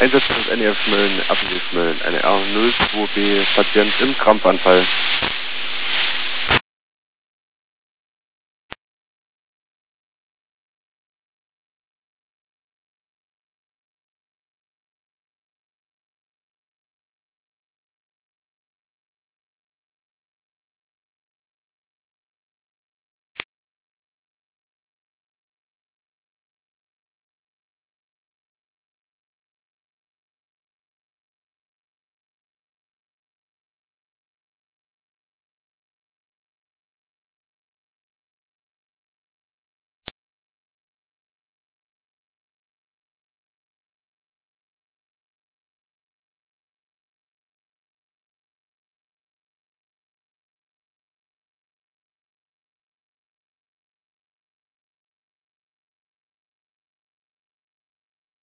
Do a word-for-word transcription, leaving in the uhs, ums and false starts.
Einsatz des N E F Mölln, A P W Mölln, eine R null zwei B, Patient im Krampfanfall.